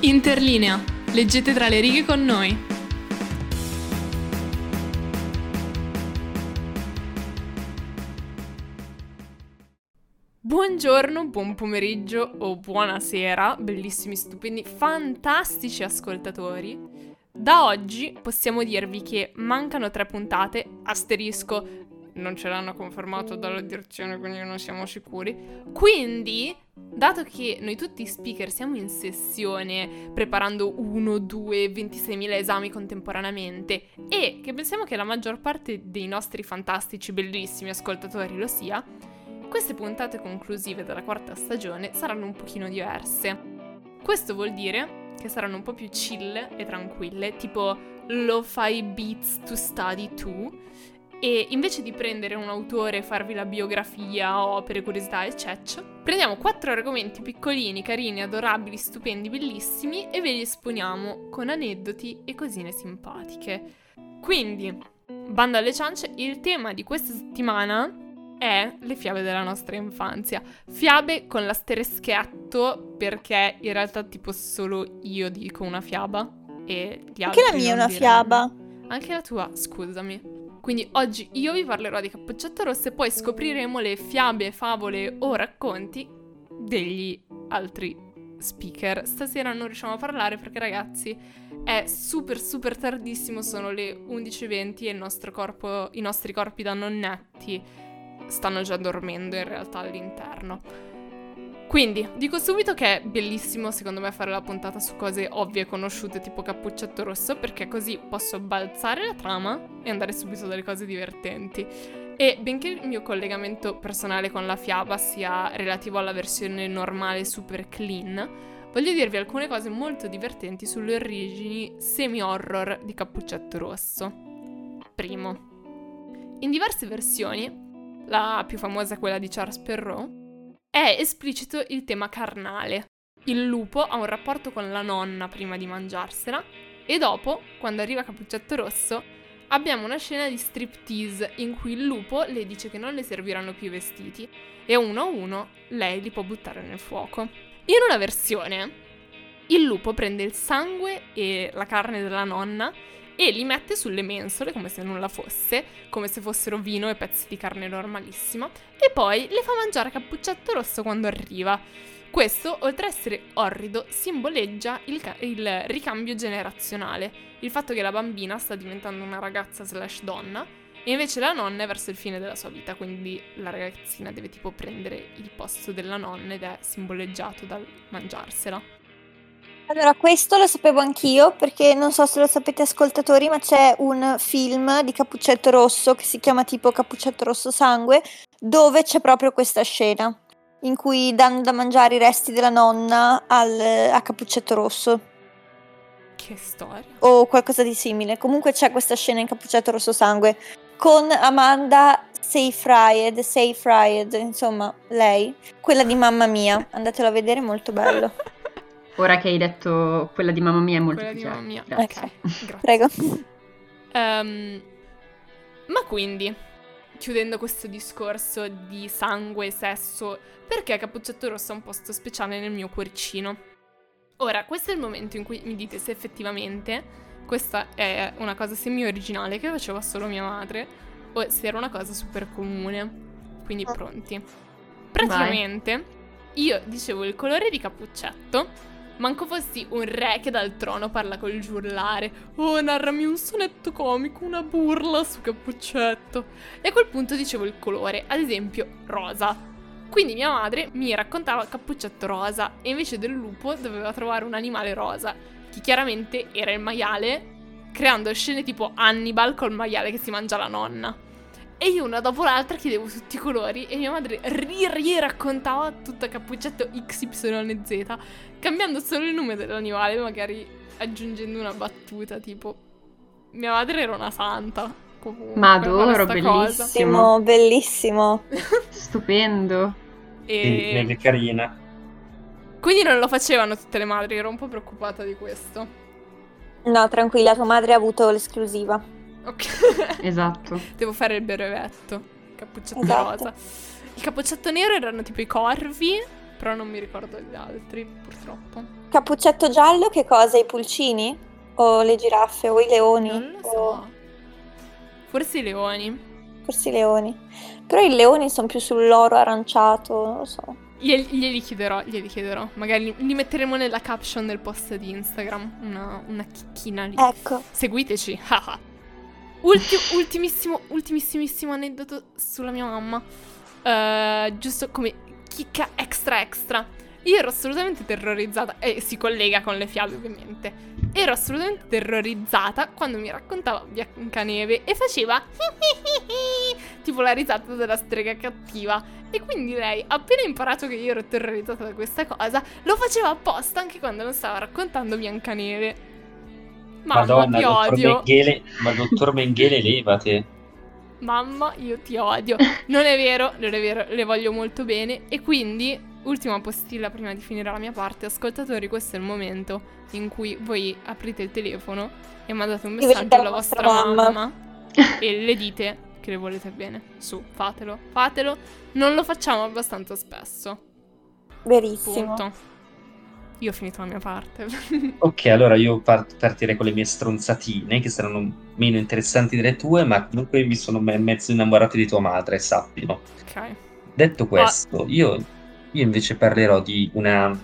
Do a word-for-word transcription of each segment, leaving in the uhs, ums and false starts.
Interlinea. Leggete tra le righe con noi. Buongiorno, buon pomeriggio o buonasera, bellissimi, stupendi, fantastici ascoltatori. Da oggi possiamo dirvi che mancano tre puntate, asterisco, non ce l'hanno confermato dalla direzione, quindi non siamo sicuri. Quindi, dato che noi tutti speaker siamo in sessione preparando uno, due, ventiseimila esami contemporaneamente e che pensiamo che la maggior parte dei nostri fantastici, bellissimi ascoltatori lo sia, queste puntate conclusive della quarta stagione saranno un pochino diverse. Questo vuol dire che saranno un po' più chill e tranquille, tipo lo-fi beats to study to. E invece di prendere un autore e farvi la biografia, opere, curiosità, eccetera, prendiamo quattro argomenti piccolini, carini, adorabili, stupendi, bellissimi e ve li esponiamo con aneddoti e cosine simpatiche. Quindi, bando alle ciance, il tema di questa settimana è le fiabe della nostra infanzia. Fiabe con l'asterischietto, perché in realtà tipo solo io dico una fiaba e gli altri anche la mia è una diranno. fiaba. Anche la tua, scusami. Quindi oggi io vi parlerò di Cappuccetto Rosso e poi scopriremo le fiabe, favole o racconti degli altri speaker. Stasera non riusciamo a parlare perché, ragazzi, è super super tardissimo, sono le undici e venti e il nostro corpo, i nostri corpi da nonnetti stanno già dormendo in realtà all'interno. Quindi, dico subito che è bellissimo secondo me fare la puntata su cose ovvie e conosciute tipo Cappuccetto Rosso, perché così posso balzare la trama e andare subito dalle cose divertenti. E benché il mio collegamento personale con la fiaba sia relativo alla versione normale super clean, voglio dirvi alcune cose molto divertenti sulle origini semi-horror di Cappuccetto Rosso. Primo, in diverse versioni, la più famosa è quella di Charles Perrault, è esplicito il tema carnale. Il lupo ha un rapporto con la nonna prima di mangiarsela e dopo, quando arriva Cappuccetto Rosso, abbiamo una scena di striptease in cui il lupo le dice che non le serviranno più i vestiti e uno a uno lei li può buttare nel fuoco. In una versione, il lupo prende il sangue e la carne della nonna e li mette sulle mensole come se nulla fosse, come se fossero vino e pezzi di carne normalissima, e poi le fa mangiare a Cappuccetto Rosso quando arriva. Questo, oltre a essere orrido, simboleggia il, ca- il ricambio generazionale, il fatto che la bambina sta diventando una ragazza slash donna, e invece la nonna è verso il fine della sua vita, quindi la ragazzina deve tipo prendere il posto della nonna ed è simboleggiato dal mangiarsela. Allora, questo lo sapevo anch'io, perché non so se lo sapete ascoltatori, ma c'è un film di Cappuccetto Rosso che si chiama tipo Cappuccetto Rosso Sangue, dove c'è proprio questa scena in cui danno da mangiare i resti della nonna al, a Cappuccetto Rosso. Che storia. O qualcosa di simile. Comunque c'è questa scena in Cappuccetto Rosso Sangue con Amanda Seyfried, Seyfried, insomma, lei, quella di Mamma Mia. Andatelo a vedere, molto bello. Ora che hai detto quella di Mamma Mia è molto Quella più di chiaro. Mamma Mia, Grazie. ok, grazie. Prego. Um, ma quindi, chiudendo questo discorso di sangue e sesso, perché Cappuccetto Rosso ha un posto speciale nel mio cuoricino? Ora, questo è il momento in cui mi dite se effettivamente questa è una cosa semi-originale che faceva solo mia madre o se era una cosa super comune. Quindi pronti. Praticamente, vai. Io dicevo il colore di Cappuccetto, manco fossi un re che dal trono parla col giurlare. Oh, narrami un sonetto comico, una burla su Cappuccetto. E a quel punto dicevo il colore, ad esempio rosa. Quindi mia madre mi raccontava Cappuccetto rosa e invece del lupo doveva trovare un animale rosa, che chiaramente era il maiale, creando scene tipo Hannibal col maiale che si mangia la nonna. E io una dopo l'altra chiedevo tutti i colori e mia madre ri-ri-raccontava tutto Cappuccetto X Y Z, cambiando solo il nome dell'animale, magari aggiungendo una battuta tipo mia madre era una santa. Comunque, ma adoro, bellissimo. Bellissimo. Stupendo. E... Sì, è carina. Quindi non lo facevano tutte le madri, ero un po' preoccupata di questo. No, tranquilla, tua madre ha avuto l'esclusiva. Ok. Esatto. Devo fare il brevetto. Cappuccetto Esatto. rosa. Il cappuccetto nero erano tipo i corvi, però non mi ricordo gli altri, purtroppo. Cappuccetto giallo che cosa? I pulcini? O le giraffe? O i leoni? Non lo O so. Forse i leoni. forse i leoni. Però i leoni sono più sull'oro aranciato, non lo so. Glieli, glieli chiederò, glieli chiederò. Magari li metteremo nella caption del post di Instagram. Una, una chicchina lì. Ecco. Seguiteci. haha. Ulti- ultimissimo, ultimissimissimo aneddoto sulla mia mamma. Eh, giusto come chicca extra extra. Io ero assolutamente terrorizzata. E si collega con le fiabe, ovviamente. Ero assolutamente terrorizzata quando mi raccontava Biancaneve e faceva tipo la risata della strega cattiva. E quindi lei, appena imparato che io ero terrorizzata da questa cosa, lo faceva apposta anche quando non stava raccontando Biancaneve. Mamma, Madonna, ti dottor odio. Mengele, ma dottor Mengele, levate. Mamma, io ti odio. Non è vero, non è vero, le voglio molto bene. E quindi, ultima postilla prima di finire la mia parte, ascoltatori, questo è il momento in cui voi aprite il telefono e mandate un E messaggio vedete alla la vostra vostra mamma, mamma. e le dite che le volete bene. Su, fatelo, fatelo. Non lo facciamo abbastanza spesso. Verissimo. Punto. Io ho finito la mia parte. Ok, allora io part- partirei con le mie stronzatine, che saranno meno interessanti delle tue, ma comunque mi sono me- mezzo innamorato di tua madre, sappilo. Ok. Detto questo, io, io invece parlerò di una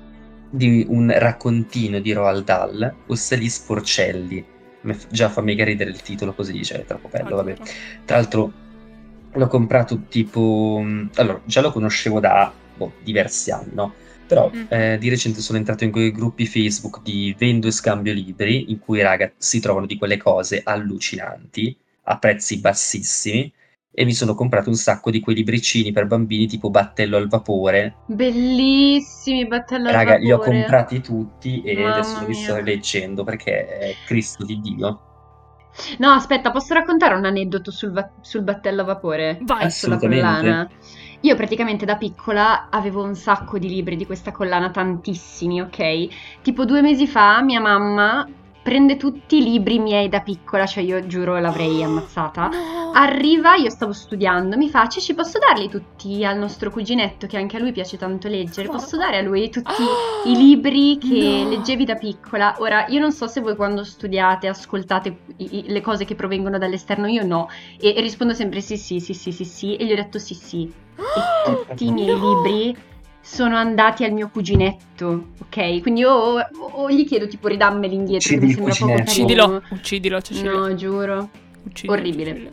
di un raccontino di Roald Dahl, ossia Gli Sporcelli. Me f- Già fa mega ridere il titolo così, cioè è troppo bello, vabbè. Adoro. Tra l'altro l'ho comprato tipo... mh, Allora, già lo conoscevo da boh, diversi anni, no? Però Mm. eh, di recente sono entrato in quei gruppi Facebook di vendo e scambio libri, in cui, raga, si trovano di quelle cose allucinanti, a prezzi bassissimi, e mi sono comprato un sacco di quei libricini per bambini tipo Battello al vapore. Bellissimi, Battello al Raga, li ho vapore. comprati tutti e Mamma adesso li sto mia. leggendo perché è Cristo di Dio. No, aspetta, posso raccontare un aneddoto sul, va- sul battello a vapore? Vai. Sulla Assolutamente. collana? Io praticamente da piccola avevo un sacco di libri di questa collana, tantissimi, ok? Tipo due mesi fa mia mamma prende tutti i libri miei da piccola, cioè io giuro l'avrei ammazzata. No. Arriva, io stavo studiando, mi fa, ci posso darli tutti al nostro cuginetto che anche a lui piace tanto leggere? Posso dare a lui tutti Ah, i libri che no. leggevi da piccola? Ora, io non so se voi quando studiate ascoltate i- i- le cose che provengono dall'esterno, io no. E, e rispondo sempre sì, sì, sì, sì, sì, sì, e gli ho detto sì, sì. E tutti i miei No. libri sono andati al mio cuginetto, ok? Quindi io o, o gli chiedo tipo ridammeli indietro, che Uccidi mi il sembra poco cuginetto. Uccidilo, carino. uccidilo, Cecilia. No, giuro. Uccidilo, Orribile. Cecilia.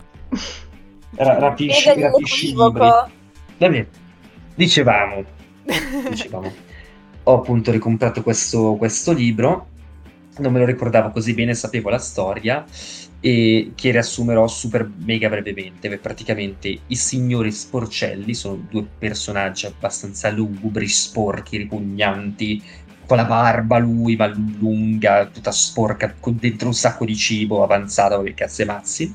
Ra- rapisci, Spiegagli rapisci i libri. l'equivoco. Vabbè, dicevamo, dicevamo, ho appunto ricomprato questo, questo libro, non me lo ricordavo così bene, sapevo la storia, e che riassumerò super mega brevemente. Beh, praticamente i signori Sporcelli sono due personaggi abbastanza lugubri, sporchi, ripugnanti, con la barba lui, ma lunga, tutta sporca, con dentro un sacco di cibo avanzato, che cazzo e mazzi.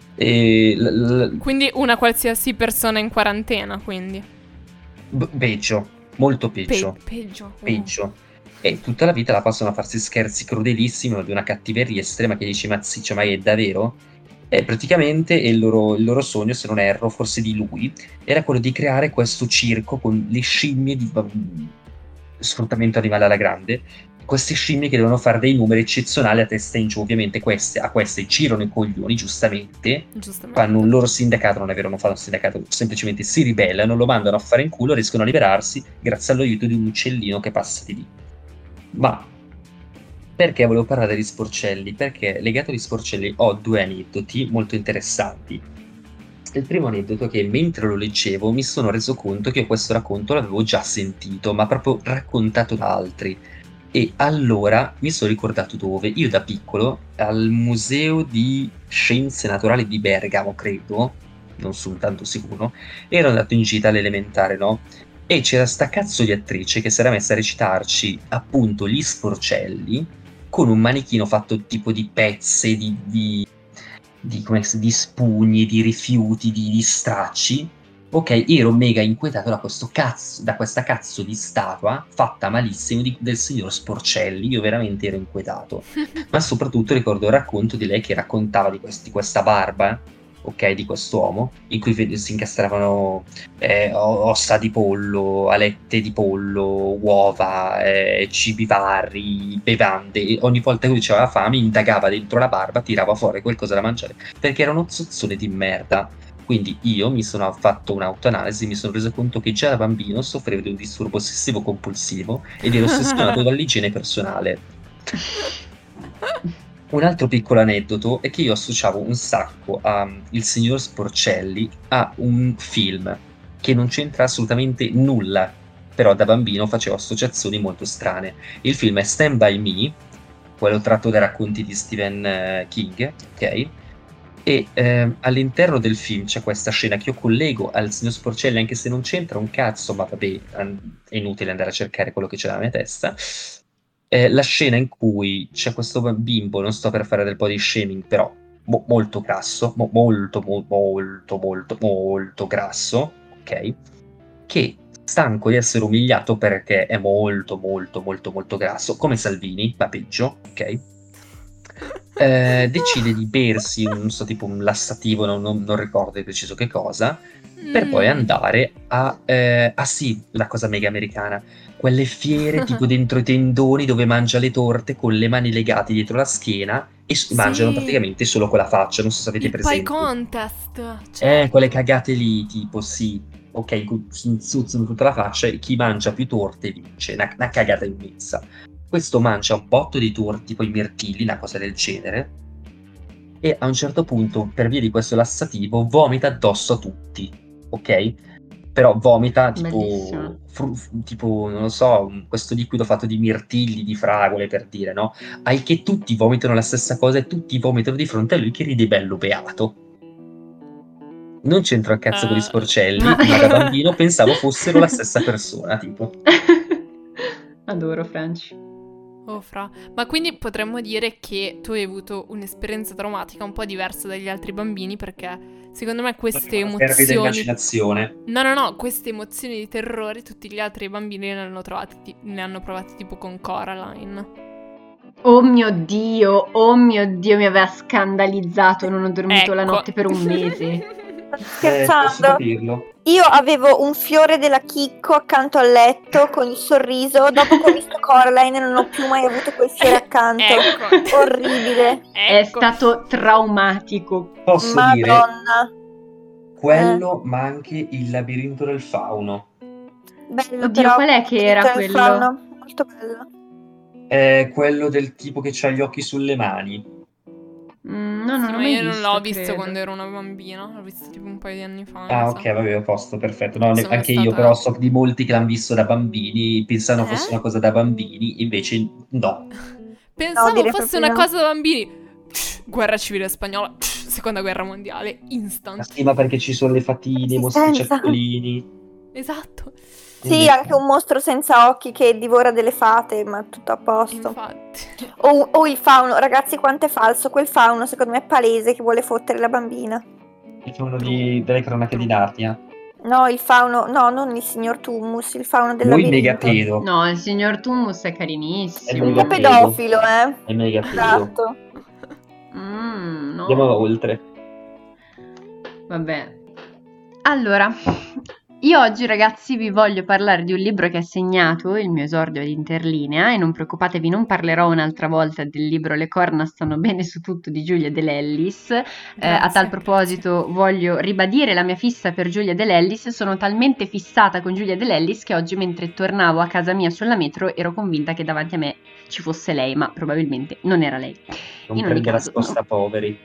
E l- l- Quindi una qualsiasi persona in quarantena, quindi. b- peggio, molto Pe- peggio, peggio. uh. peggio. E tutta la vita la passano a farsi scherzi crudelissimi di una cattiveria estrema che dici, ma ziccio, ma è davvero? E praticamente il loro, il loro sogno, se non erro, forse di lui, era quello di creare questo circo con le scimmie di mm, sfruttamento animale alla grande. Queste scimmie che devono fare dei numeri eccezionali a testa in giù. Ovviamente queste, a queste girano i coglioni, giustamente, Giustamente. fanno un loro sindacato, non è vero, non fanno un sindacato, semplicemente si ribellano, lo mandano a fare in culo, riescono a liberarsi grazie all'aiuto di un uccellino che passa di lì. Ma perché volevo parlare degli sporcelli? Perché legato agli sporcelli ho due aneddoti molto interessanti. Il primo aneddoto è che mentre lo leggevo mi sono reso conto che io questo racconto l'avevo già sentito, ma proprio raccontato da altri. E allora mi sono ricordato dove. Io da piccolo al Museo di Scienze Naturali di Bergamo, credo, non sono tanto sicuro, ero andato in gita all'elementare, no? E c'era sta cazzo di attrice che si era messa a recitarci appunto gli sporcelli con un manichino fatto tipo di pezze, di, di, di, come si- di spugni, di rifiuti, di, di stracci. Ok, ero mega inquietato da questo cazzo, da questa cazzo di statua fatta malissimo di- del signor Sporcelli. Io veramente ero inquietato. Ma soprattutto ricordo il racconto di lei che raccontava di, questi- questa barba ok, di quest'uomo, in cui ve- si incastravano eh, o- ossa di pollo, alette di pollo, uova, eh, cibi vari, bevande. E ogni volta che lui aveva fame, indagava dentro la barba, tirava fuori qualcosa da mangiare, perché era uno zozzone di merda. Quindi io mi sono fatto un'autoanalisi, mi sono reso conto che già da bambino soffrivo di un disturbo ossessivo compulsivo ed ero ossessionato dall'igiene personale. Un altro piccolo aneddoto è che io associavo un sacco a mm, Il signor Sporcelli a un film che non c'entra assolutamente nulla, però da bambino facevo associazioni molto strane. Il film è Stand By Me, quello tratto dai racconti di Stephen eh, King, ok? E ehm, all'interno del film c'è questa scena che io collego al signor Sporcelli, anche se non c'entra un cazzo, ma vabbè, an- è inutile andare a cercare quello che c'è nella mia testa. È la scena in cui c'è questo bimbo, non sto per fare del body shaming, però mo- molto grasso, mo- molto, mo- molto, molto, molto grasso, ok? Che stanco di essere umiliato perché è molto, molto, molto, molto grasso, come Salvini, ma peggio, ok? Eh, decide di bersi un, non so, tipo un lassativo, non, non- non ricordo di preciso che cosa, per poi Mm. andare a... eh, ah sì, la cosa mega americana, quelle fiere tipo dentro i tendoni dove mangia le torte con le mani legate dietro la schiena e s- Sì. mangiano praticamente solo con la faccia, non so se avete Il pie presente. contest. Eh, Certo. quelle cagate lì, tipo, sì, ok, cu- si insuzzano tutta la faccia e chi mangia più torte vince, una, una cagata immensa. Questo mangia un botto di torte, tipo i mirtilli, una cosa del genere, e a un certo punto, per via di questo lassativo, vomita addosso a tutti, ok? Però vomita tipo, Bellissimo. fru- f- tipo, non lo so, un- questo liquido fatto di mirtilli, di fragole, per dire, no? Al che tutti vomitano la stessa cosa e tutti vomitano di fronte a lui che ride bello beato. Non c'entro a cazzo con gli Eh. sporcelli, ma da bambino pensavo fossero la stessa persona, tipo. Adoro Franci. Oh, fra. Ma quindi potremmo dire che tu hai avuto un'esperienza traumatica un po' diversa dagli altri bambini, perché secondo me queste Fervida emozioni... immaginazione. No, no, no, queste emozioni di terrore tutti gli altri bambini ne hanno trovati, ne hanno provati tipo con Coraline. Oh mio Dio, oh mio Dio, mi aveva scandalizzato, non ho dormito la Ecco. notte per un mese. Sto Eh, posso scherzando. capirlo. Io avevo un fiore della Chicco accanto al letto con il sorriso. Dopo che ho visto Coraline non ho più mai avuto quel fiore accanto. Ecco. Orribile. È Ecco. stato traumatico. Posso dire Madonna. quello, ma anche il labirinto del fauno. Bello, Oddio, però. qual è che era tutto il quello? fauno, molto bello. È quello del tipo che ha gli occhi sulle mani. Mm, no, non Sì, l'ho ma mai io non visto, l'ho visto credo. quando ero una bambina, l'ho visto tipo un paio di anni fa. Ah, mi ok, sa. vabbè, a posto, perfetto. No, Non ne- sono mai anche io, stata- però so di molti che l'hanno visto da bambini, pensavano Eh? fosse una cosa da bambini, invece no. Pensavo direi fosse proprio una no. cosa da bambini. Pff, Guerra civile spagnola, pff, seconda guerra mondiale, Ma instant. sì, ma perché ci sono le fatine, i mostri Resistenza. cercolini. Esatto. Sì, anche un mostro senza occhi che divora delle fate, ma tutto a posto. Infatti. O, o il fauno, ragazzi, quanto è falso quel fauno, secondo me è palese che vuole fottere la bambina. Il fauno di- delle cronache di Narnia. No, il fauno, no, non il signor Tummus, il fauno del Lui labirinto. mega pedo. No, il signor Tummus è È carinissimo. mega È pedofilo, eh. È mega pedo. Esatto. Mm, Andiamo no. oltre. Vabbè. Allora, io oggi ragazzi vi voglio parlare di un libro che ha segnato il mio esordio ad Interlinea e non preoccupatevi, non parlerò un'altra volta del libro Le corna stanno bene su tutto di Giulia De Lellis. Eh, a Grazie, tal proposito voglio ribadire la mia fissa per Giulia De Lellis. Sono talmente fissata con Giulia De Lellis che oggi mentre tornavo a casa mia sulla metro ero convinta che davanti a me ci fosse lei, ma probabilmente non era lei. Non In ogni prende caso, nascosta no. poveri.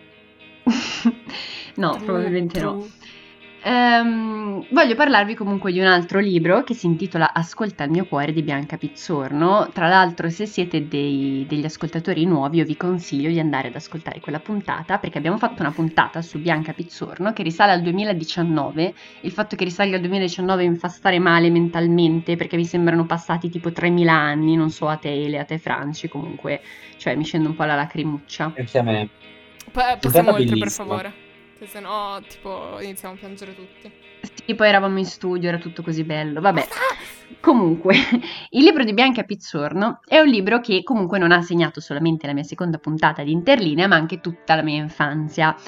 No, True, probabilmente no. true. Ehm, voglio parlarvi comunque di un altro libro che si intitola Ascolta il mio cuore di Bianca Pizzorno. Tra l'altro, se siete dei- degli ascoltatori nuovi, io vi consiglio di andare ad ascoltare quella puntata perché abbiamo fatto una puntata su Bianca Pizzorno che risale al duemiladiciannove. Il fatto che risalga al duemiladiciannove mi fa stare male mentalmente perché mi sembrano passati tipo tremila anni, non so a te Ele, a te Franci, comunque, cioè mi scende un po' la lacrimuccia. Perché a me. Pa- passiamo Puntata oltre, per bellissima. favore. Che se no, tipo, iniziamo a piangere tutti. Sì, poi eravamo in studio, era tutto così bello. Vabbè, comunque, il libro di Bianca Pizzorno è un libro che comunque non ha segnato solamente la mia seconda puntata di Interlinea, ma anche tutta la mia infanzia.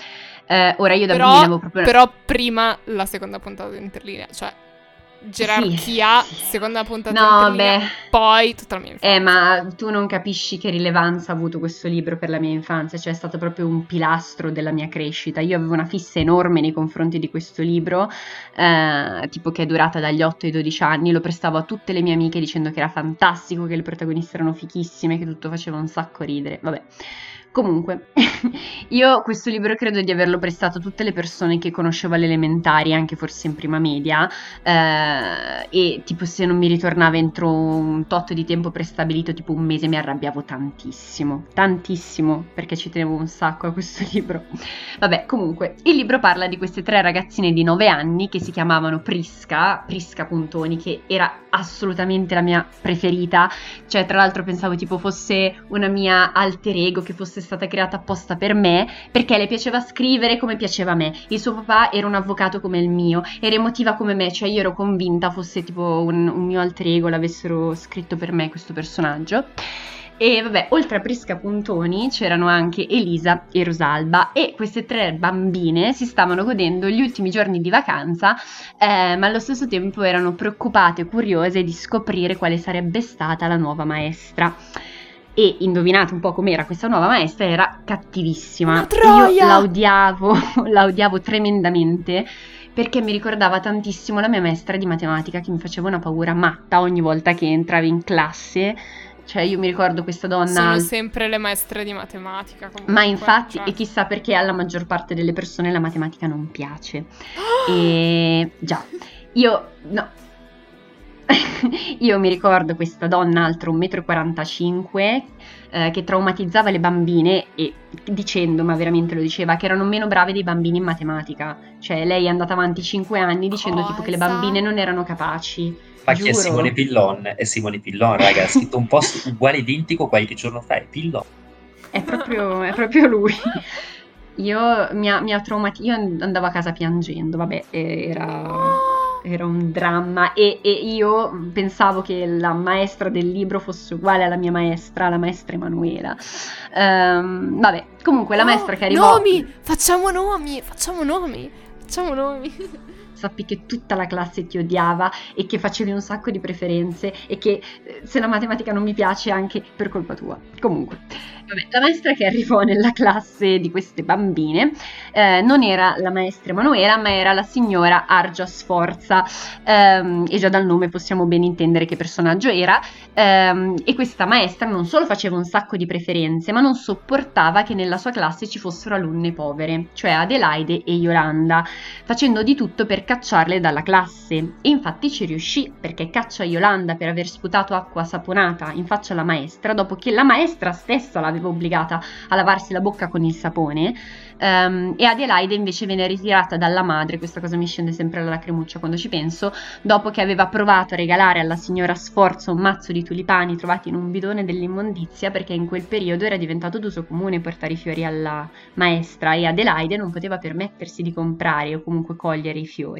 Eh, ora io da Però, bambina avevo proprio... però prima la seconda puntata di Interlinea, cioè gerarchia, Sì. seconda puntata No, di Interlinea, beh. poi tutta la mia infanzia. Eh, ma tu non capisci che rilevanza ha avuto questo libro per la mia infanzia, cioè è stato proprio un pilastro della mia crescita. Io avevo una fissa enorme nei confronti di questo libro, eh, tipo che è durata dagli otto ai dodici anni, lo prestavo a tutte le mie amiche dicendo che era fantastico, che le protagoniste erano fichissime, che tutto faceva un sacco ridere, vabbè. Comunque, io questo libro credo di averlo prestato a tutte le persone che conoscevo alle elementari, anche forse in prima media, eh, e tipo se non mi ritornava entro un tot di tempo prestabilito, tipo un mese, mi arrabbiavo tantissimo, tantissimo, perché ci tenevo un sacco a questo libro. Vabbè, comunque, il libro parla di queste tre ragazzine di nove anni che si chiamavano Prisca, Prisca Puntoni, che era assolutamente la mia preferita, cioè tra l'altro pensavo tipo fosse una mia alter ego che fosse stata creata apposta per me, perché le piaceva scrivere come piaceva a me. Il suo papà era un avvocato come il mio, era emotiva come me, cioè io ero convinta fosse tipo un, un mio alter ego, l'avessero scritto per me questo personaggio. E vabbè, oltre a Prisca Puntoni c'erano anche Elisa e Rosalba, e queste tre bambine si stavano godendo gli ultimi giorni di vacanza, eh, ma allo stesso tempo erano preoccupate e curiose di scoprire quale sarebbe stata la nuova maestra. E indovinate un po' com'era questa nuova maestra, era cattivissima. Una troia! Io la odiavo, la odiavo tremendamente, perché mi ricordava tantissimo la mia maestra di matematica, che mi faceva una paura matta ogni volta che entravi in classe. Cioè io mi ricordo questa donna... Sono sempre le maestre di matematica comunque. Ma infatti, cioè. E chissà perché alla maggior parte delle persone la matematica non piace. E già, io... no. Io mi ricordo questa donna alta un metro e quarantacinque eh, che traumatizzava le bambine, e dicendo, ma veramente lo diceva, che erano meno brave dei bambini in matematica. Cioè lei è andata avanti cinque anni dicendo Cosa? tipo che le bambine non erano capaci. Ma chi è Giuro. Simone Pillon? È Simone Pillon, raga, ha scritto un post uguale identico qualche giorno fa, è Pillon. È proprio, è proprio lui. Io mi ha, mi ha traumati- io andavo a casa piangendo, vabbè, era, era un dramma, e, e io pensavo che la maestra del libro fosse uguale alla mia maestra, la maestra Emanuela. Ehm, vabbè, comunque la maestra Oh, che arrivò... Nomi! Facciamo nomi! Facciamo nomi! Facciamo nomi! Sappi che tutta la classe ti odiava e che facevi un sacco di preferenze, e che eh, se la matematica non mi piace è anche per colpa tua. Comunque, vabbè, la maestra che arrivò nella classe di queste bambine eh, non era la maestra Emanuela, ma era la signora Argia Sforza, ehm, e già dal nome possiamo ben intendere che personaggio era. Ehm, e questa maestra non solo faceva un sacco di preferenze, ma non sopportava che nella sua classe ci fossero alunne povere, cioè Adelaide e Yolanda, facendo di tutto per cacciarle dalla classe. E infatti ci riuscì, perché caccia Yolanda per aver sputato acqua saponata in faccia alla maestra, dopo che la maestra stessa l'aveva obbligata a lavarsi la bocca con il sapone. Um, e Adelaide invece viene ritirata dalla madre, questa cosa mi scende sempre la lacrimuccia quando ci penso, dopo che aveva provato a regalare alla signora Sforza un mazzo di tulipani trovati in un bidone dell'immondizia, perché in quel periodo era diventato d'uso comune portare i fiori alla maestra, e Adelaide non poteva permettersi di comprare o comunque cogliere i fiori.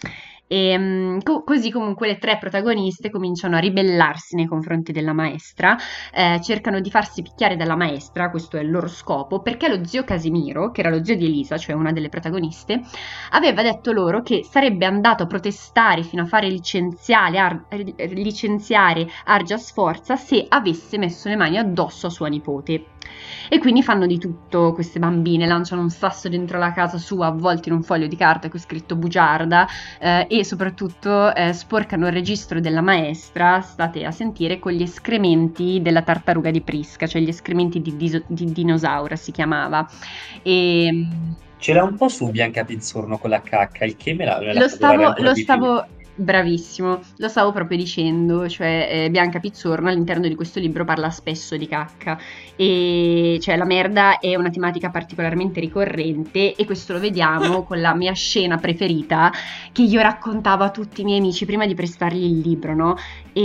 E co- così comunque le tre protagoniste cominciano a ribellarsi nei confronti della maestra, eh, cercano di farsi picchiare dalla maestra, questo è il loro scopo, perché lo zio Casimiro, che era lo zio di Elisa, cioè una delle protagoniste, aveva detto loro che sarebbe andato a protestare fino a fare licenziare, Ar- licenziare Argia Sforza se avesse messo le mani addosso a sua nipote. E quindi fanno di tutto queste bambine, lanciano un sasso dentro la casa sua avvolto in un foglio di carta con scritto bugiarda, eh, e soprattutto eh, sporcano il registro della maestra, state a sentire, con gli escrementi della tartaruga di Prisca, cioè gli escrementi di, diso- di dinosauro si chiamava. E C'era un po' su Bianca Pizzorno con la cacca, il che me l'ha, me l'ha lo fatto dare stavo, ancora lo di stavo bravissimo, lo stavo proprio dicendo, cioè eh, Bianca Pizzorno all'interno di questo libro parla spesso di cacca, e cioè la merda è una tematica particolarmente ricorrente, e questo lo vediamo con la mia scena preferita che io raccontavo a tutti i miei amici prima di prestargli il libro, no?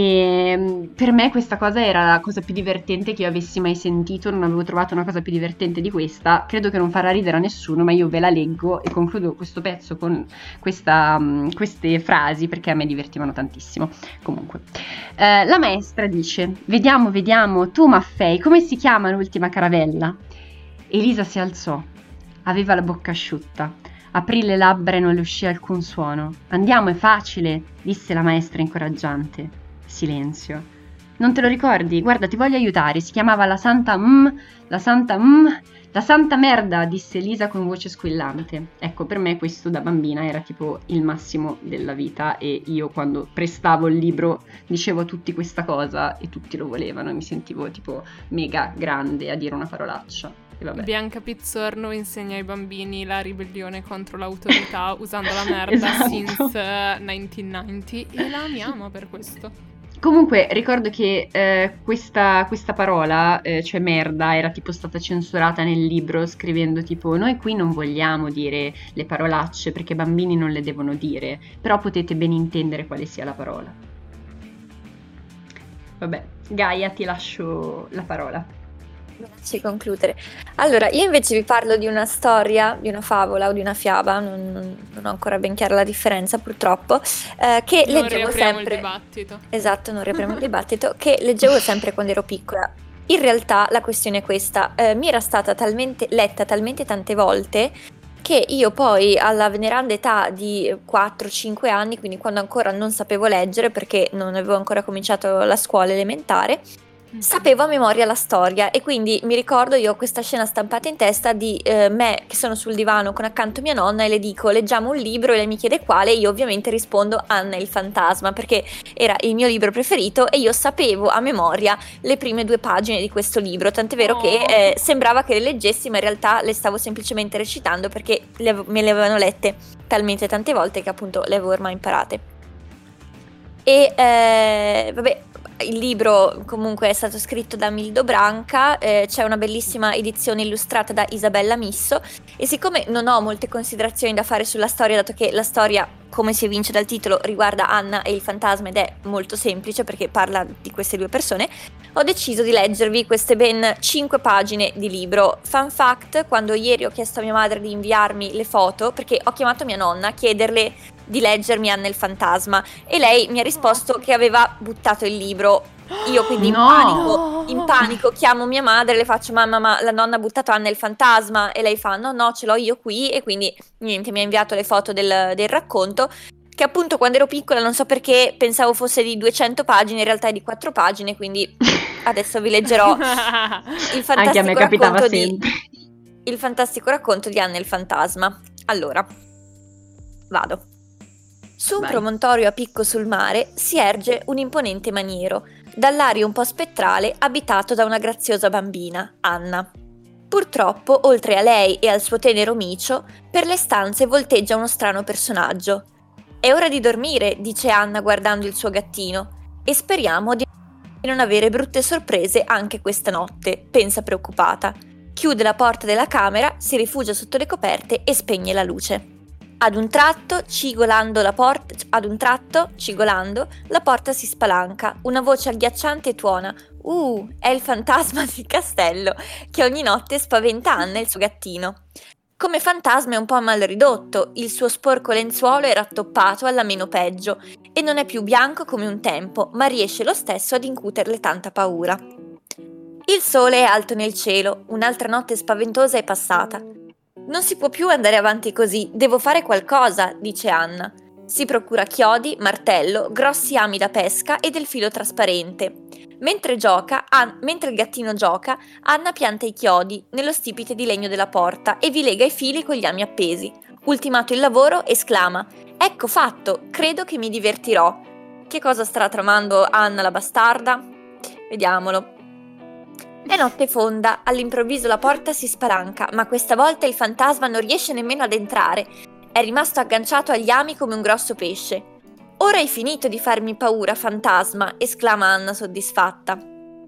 E per me questa cosa era la cosa più divertente che io avessi mai sentito, non avevo trovato una cosa più divertente di questa. Credo che non farà ridere a nessuno, ma io ve la leggo e concludo questo pezzo con questa, queste frasi, perché a me divertivano tantissimo. Comunque, eh, la maestra dice: vediamo, vediamo, tu Maffei, come si chiama l'ultima caravella? Elisa si alzò. Aveva la bocca asciutta. Aprì le labbra e non le uscì alcun suono. Andiamo, è facile, disse la maestra incoraggiante. Silenzio. Non te lo ricordi? Guarda, ti voglio aiutare. Si chiamava la Santa M, la Santa M, la Santa Merda, disse Lisa con voce squillante. Ecco, per me questo da bambina era tipo il massimo della vita e io quando prestavo il libro dicevo a tutti questa cosa e tutti lo volevano e mi sentivo tipo mega grande a dire una parolaccia. E vabbè. Bianca Pizzorno insegna ai bambini la ribellione contro l'autorità usando la merda Esatto. since uh, millenovecentonovanta e la amiamo per questo. Comunque ricordo che eh, questa, questa parola, eh, cioè merda, era tipo stata censurata nel libro scrivendo tipo noi qui non vogliamo dire le parolacce perché i bambini non le devono dire, però potete ben intendere quale sia la parola. Vabbè, Gaia, ti lascio la parola. Grazie, concludere. Allora, io invece vi parlo di una storia, di una favola o di una fiaba, non, non- non ho ancora ben chiara la differenza purtroppo, eh, che Non leggevo riapriamo sempre. il dibattito. Esatto, non riapriamo il dibattito, che leggevo sempre quando ero piccola. In realtà la questione è questa, eh, mi era stata talmente letta talmente tante volte che io poi alla veneranda età di quattro cinque anni, quindi quando ancora non sapevo leggere perché non avevo ancora cominciato la scuola elementare, sapevo a memoria la storia e quindi mi ricordo, io ho questa scena stampata in testa di eh, me che sono sul divano con accanto mia nonna e le dico leggiamo un libro e lei mi chiede quale e io ovviamente rispondo Anna e il fantasma perché era il mio libro preferito e io sapevo a memoria le prime due pagine di questo libro, tant'è vero Oh. che eh, sembrava che le leggessi ma in realtà le stavo semplicemente recitando perché le ave- me le avevano lette talmente tante volte che appunto le avevo ormai imparate. E eh, vabbè, il libro comunque è stato scritto da Mildo Branca, eh, c'è una bellissima edizione illustrata da Isabella Misso e siccome non ho molte considerazioni da fare sulla storia, dato che la storia, come si evince dal titolo, riguarda Anna e il fantasma ed è molto semplice perché parla di queste due persone, ho deciso di leggervi queste ben cinque pagine di libro. Fun fact, quando ieri ho chiesto a mia madre di inviarmi le foto, perché ho chiamato mia nonna a chiederle di leggermi Anna il fantasma e lei mi ha risposto che aveva buttato il libro. Io quindi in No! panico, in panico chiamo mia madre e le faccio mamma ma la nonna ha buttato Anna il fantasma e lei fa no no ce l'ho io qui e quindi niente mi ha inviato le foto del, del racconto che appunto quando ero piccola non so perché pensavo fosse di duecento pagine, in realtà è di quattro pagine, quindi adesso vi leggerò il Anche a fantastico me capitava racconto di sempre. il fantastico racconto di Anna il fantasma. Allora, vado. Su un Vai. promontorio a picco sul mare si erge un imponente maniero, dall'aria un po' spettrale, abitato da una graziosa bambina, Anna. Purtroppo, oltre a lei e al suo tenero micio, per le stanze volteggia uno strano personaggio. È ora di dormire, dice Anna guardando il suo gattino, e speriamo di non avere brutte sorprese anche questa notte, pensa preoccupata. Chiude la porta della camera, si rifugia sotto le coperte e spegne la luce. Ad un tratto, cigolando la porta, ad un tratto, cigolando, la porta si spalanca. Una voce agghiacciante tuona: "Uh, è il fantasma del castello che ogni notte spaventa Anna e il suo gattino". Come fantasma è un po' mal ridotto, il suo sporco lenzuolo è rattoppato alla meno peggio e non è più bianco come un tempo, ma riesce lo stesso ad incuterle tanta paura. Il sole è alto nel cielo, un'altra notte spaventosa è passata. Non si può più andare avanti così, devo fare qualcosa, dice Anna. Si procura chiodi, martello, grossi ami da pesca e del filo trasparente. Mentre gioca, An- mentre il gattino gioca, Anna pianta i chiodi nello stipite di legno della porta e vi lega i fili con gli ami appesi. Ultimato il lavoro, esclama: "Ecco fatto, credo che mi divertirò". Che cosa starà tramando Anna la bastarda? Vediamolo. È notte fonda, all'improvviso la porta si spalanca, ma questa volta il fantasma non riesce nemmeno ad entrare. È rimasto agganciato agli ami come un grosso pesce. "Ora hai finito di farmi paura, fantasma", esclama Anna soddisfatta.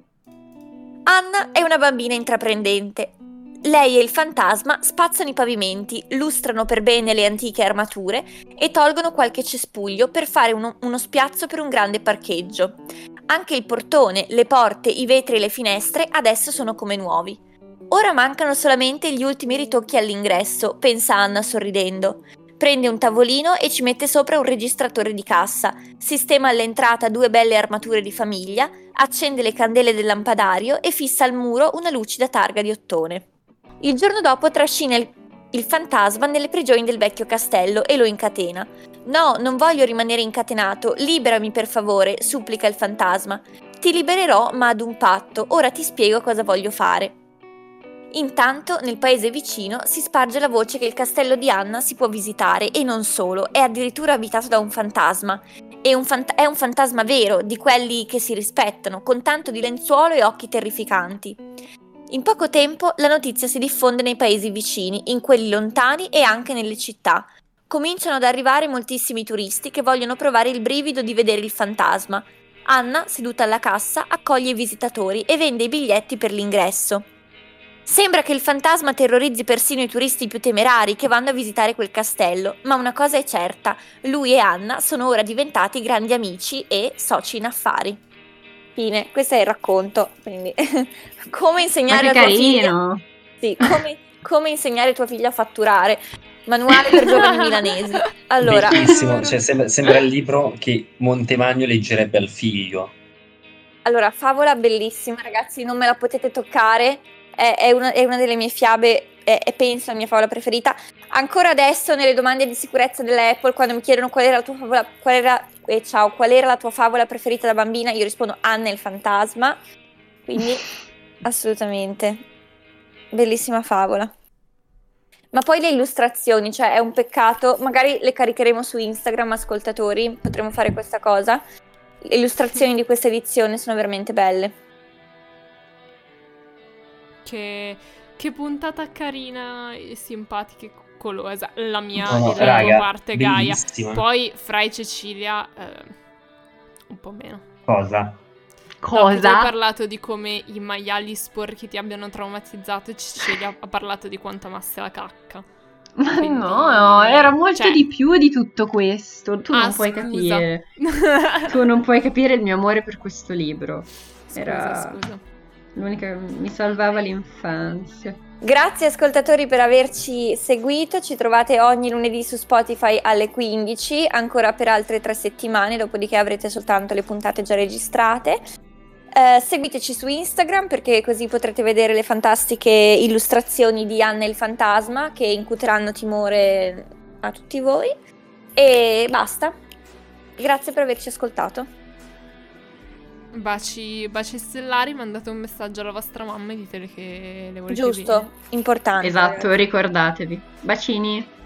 Anna è una bambina intraprendente. Lei e il fantasma spazzano i pavimenti, lustrano per bene le antiche armature e tolgono qualche cespuglio per fare uno, uno spiazzo per un grande parcheggio. Anche il portone, le porte, i vetri e le finestre adesso sono come nuovi. Ora mancano solamente gli ultimi ritocchi all'ingresso, pensa Anna sorridendo. Prende un tavolino e ci mette sopra un registratore di cassa, sistema all'entrata due belle armature di famiglia, accende le candele del lampadario e fissa al muro una lucida targa di ottone. Il giorno dopo trascina il, il fantasma nelle prigioni del vecchio castello e lo incatena. No, non voglio rimanere incatenato, liberami per favore, supplica il fantasma. Ti libererò, ma ad un patto, ora ti spiego cosa voglio fare. Intanto, nel paese vicino, si sparge la voce che il castello di Anna si può visitare e non solo, è addirittura abitato da un fantasma. È un, fant- è un fantasma vero, di quelli che si rispettano, con tanto di lenzuolo e occhi terrificanti. In poco tempo la notizia si diffonde nei paesi vicini, in quelli lontani e anche nelle città. Cominciano ad arrivare moltissimi turisti che vogliono provare il brivido di vedere il fantasma. Anna, seduta alla cassa, accoglie i visitatori e vende i biglietti per l'ingresso. Sembra che il fantasma terrorizzi persino i turisti più temerari che vanno a visitare quel castello, ma una cosa è certa, lui e Anna sono ora diventati grandi amici e soci in affari. Fine, questo è il racconto, quindi come insegnare Ma che a tua figlia, carino! sì, come, come insegnare a tua figlia a fatturare, manuale per giovani milanesi. Allora, Bellissimo, cioè, sembra, sembra il libro che Montemagno leggerebbe al figlio. allora, favola bellissima, ragazzi, non me la potete toccare, è, è una, è una delle mie fiabe, è, è penso la mia favola preferita. Ancora adesso nelle domande di sicurezza dell'Apple, quando mi chiedono qual era la tua favola, qual era, eh, ciao, qual era la tua favola preferita da bambina, io rispondo Anna e il fantasma, quindi assolutamente, bellissima favola. Ma poi le illustrazioni, cioè è un peccato, magari le caricheremo su Instagram, ascoltatori, potremo fare questa cosa. Le illustrazioni di questa edizione sono veramente belle. Che, che puntata carina e simpatica e coccolosa. La mia No, no, e la raga, tua parte Gaia. bellissima. Poi Fra e Cecilia eh, un po' meno. Cosa? No, che tu hai Cosa? parlato di come i maiali sporchi ti abbiano traumatizzato e Cecilia ha parlato di quanto amasse la cacca. Ma Quindi- no, no, era molto cioè- di più di tutto questo. Tu Ah, non puoi scusa. capire. Tu non puoi capire il mio amore per questo libro. Scusa, Era scusa. l'unica mi salvava l'infanzia. Grazie ascoltatori per averci seguito, ci trovate ogni lunedì su Spotify alle quindici, ancora per altre tre settimane, dopodiché avrete soltanto le puntate già registrate. Eh, seguiteci su Instagram perché così potrete vedere le fantastiche illustrazioni di Anna e il fantasma che incuteranno timore a tutti voi. E basta. Grazie per averci ascoltato. Baci, baci stellari, mandate un messaggio alla vostra mamma e ditele che le volete Giusto, bene. importante. Esatto, ricordatevi. Bacini.